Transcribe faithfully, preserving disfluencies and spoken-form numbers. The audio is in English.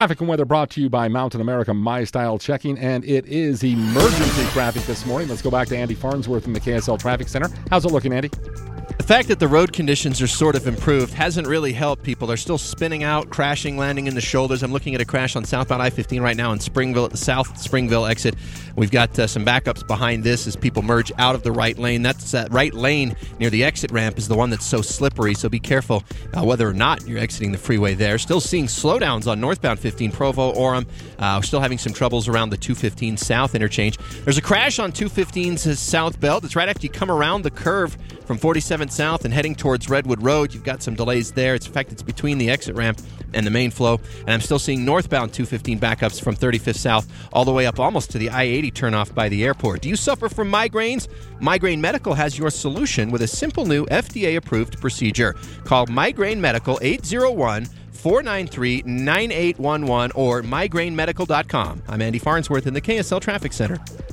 Traffic and weather brought to you by Mountain America My Style Checking, and it is emergency traffic this morning. Let's go back to Andy Farnsworth in the K S L Traffic Center. How's it looking, Andy? The fact that the road conditions are sort of improved hasn't really helped people. They're still spinning out, crashing, landing in the shoulders. I'm looking at a crash on southbound I fifteen right now in Springville at the South Springville exit. We've got uh, some backups behind this as people merge out of the right lane. That's that right lane near the exit ramp is the one that's so slippery, so be careful uh, whether or not you're exiting the freeway there. Still seeing slowdowns on northbound fifteen, Provo, Orem. Uh, we're still having some troubles around the two fifteen South interchange. There's a crash on two fifteen's South Belt. It's right after you come around the curve from forty-seven South and heading towards Redwood Road. You've got some delays there. It's, in fact, it's between the exit ramp and the main flow. And I'm still seeing northbound two fifteen backups from thirty-fifth South all the way up almost to the I eighty turnoff by the airport. Do you suffer from migraines? Migraine Medical has your solution with a simple new F D A-approved procedure. Call Migraine Medical eight zero one, four nine three, nine eight one one or migraine medical dot com. I'm Andy Farnsworth in the K S L Traffic Center.